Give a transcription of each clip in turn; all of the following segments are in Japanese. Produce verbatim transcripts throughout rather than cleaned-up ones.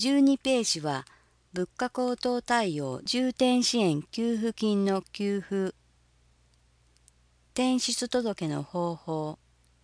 じゅうにページは物価高騰対応重点支援給付金の給付、転出届の方法、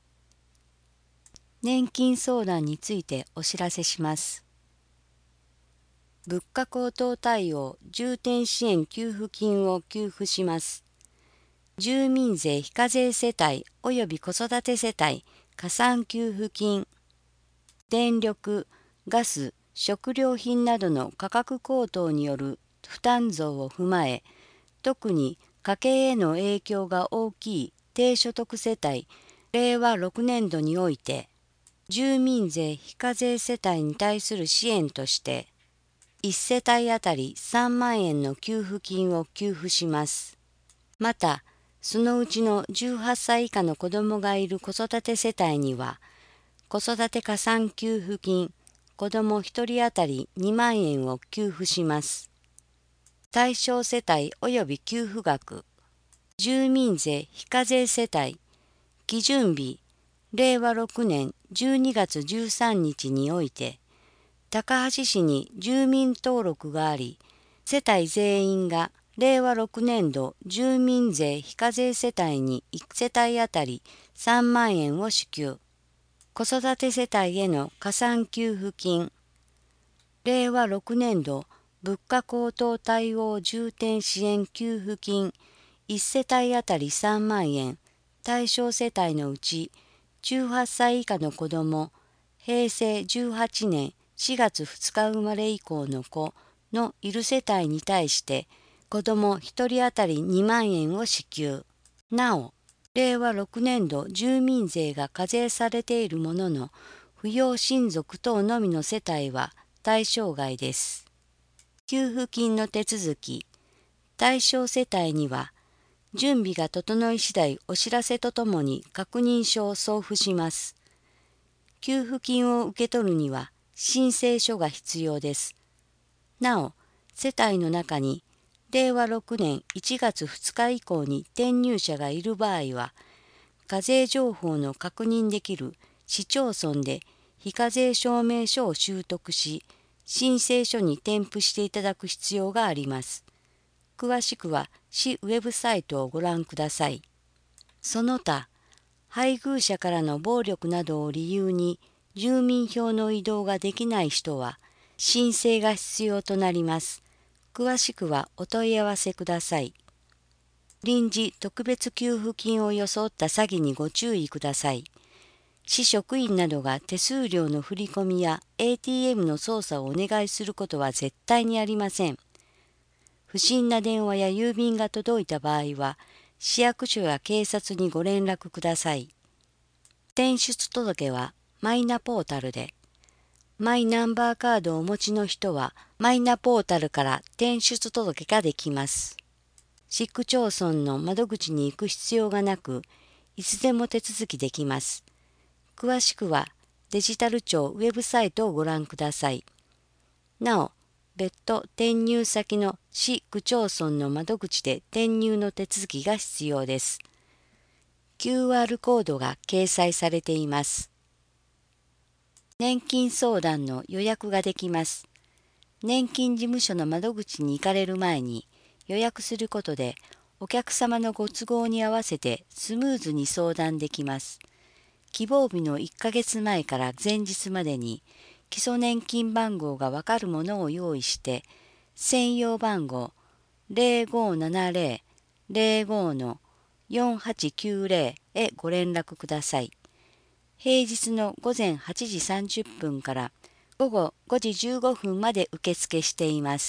年金相談についてお知らせします。物価高騰対応重点支援給付金を給付します。住民税非課税世帯及び子育て世帯加算給付金、電力、ガス、食料品などの価格高騰による負担増を踏まえ、特に家計への影響が大きい低所得世帯、れいわろくねんどにおいて、住民税非課税世帯に対する支援として、いち世帯あたりさんまんえんの給付金を給付します。また、そのうちのじゅうはっさい以下の子どもがいる子育て世帯には、子育て加算給付金、子どもひとり当たりにまんえんを給付します。対象世帯及び給付額、住民税非課税世帯、基準日、れいわろくねんじゅうにがつじゅうさんにちにおいて、高梁市に住民登録があり、世帯全員がれいわろくねんど住民税非課税世帯にいち世帯あたりさんまんえんを支給。子育て世帯への加算給付金、れいわろくねんど物価高騰対応重点支援給付金いち世帯あたりさんまんえん、対象世帯のうちじゅうはっさい以下の子ども、へいせいじゅうはちねんしがつふつか生まれ以降の子のいる世帯に対して子どもひとり当たりにまんえんを支給。なお、れいわろくねんど住民税が課税されているものの扶養親族等のみの世帯は対象外です。給付金の手続き、対象世帯には準備が整い次第お知らせとともに確認書を送付します。給付金を受け取るには申請書が必要です。なお、世帯の中にれいわろくねんいちがつふつか以降に転入者がいる場合は、課税情報の確認できる市町村で非課税証明書を習得し、申請書に添付していただく必要があります。詳しくは市ウェブサイトをご覧ください。その他、配偶者からの暴力などを理由に住民票の移動ができない人は申請が必要となります。詳しくはお問い合わせください。臨時特別給付金を装った詐欺にご注意ください。市職員などが手数料の振り込みや エーティーエム の操作をお願いすることは絶対にありません。不審な電話や郵便が届いた場合は、市役所や警察にご連絡ください。転出届はマイナポータルで、マイナンバーカードをお持ちの人はマイナポータルから転出届ができます。市区町村の窓口に行く必要がなく、いつでも手続きできます。詳しくはデジタル庁ウェブサイトをご覧ください。なお、別途転入先の市区町村の窓口で転入の手続きが必要です。キューアール コードが掲載されています。年金相談の予約ができます。年金事務所の窓口に行かれる前に予約することでお客様のご都合に合わせてスムーズに相談できます。希望日のいっかげつまえから前日までに基礎年金番号がわかるものを用意して専用番号 ゼロごななゼロ ゼロご のよんはちきゅうゼロへご連絡ください。平日のごぜんはちじさんじゅっぷんからごごごじじゅうごふんまで受付しています。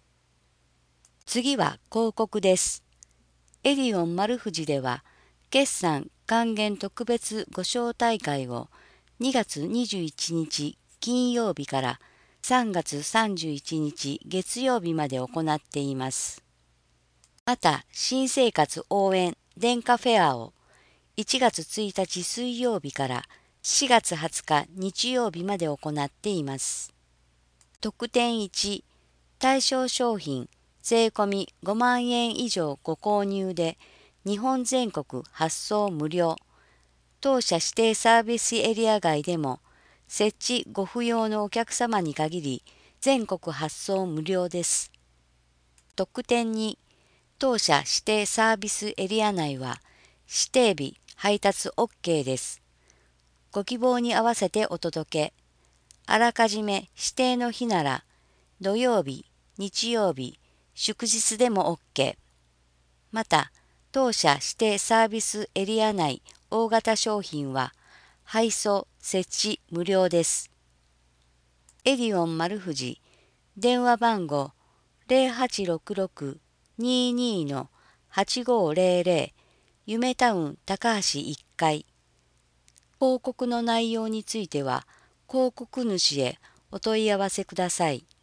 次は広告です。エディオン丸藤では決算還元特別ご招待会をにがつにじゅういちにち金曜日からさんがつさんじゅういちにち月曜日まで行っています。また、新生活応援電化フェアをいちがつついたち水曜日からしがつはつか日曜日まで行っています。特典いち、対象商品税込みごまんえん以上ご購入で日本全国発送無料。当社指定サービスエリア外でも設置ご不要のお客様に限り全国発送無料です。特典に、当社指定サービスエリア内は指定日配達 OK です。ご希望に合わせてお届け。あらかじめ指定の日なら土曜日、日曜日、祝日でも OK。また、当社指定サービスエリア内大型商品は配送設置無料です。エディオン丸藤電話番号 ゼロはちろくろく にーにー はちごーぜろぜろ 夢タウン高橋いっかい。広告の内容については広告主へお問い合わせください。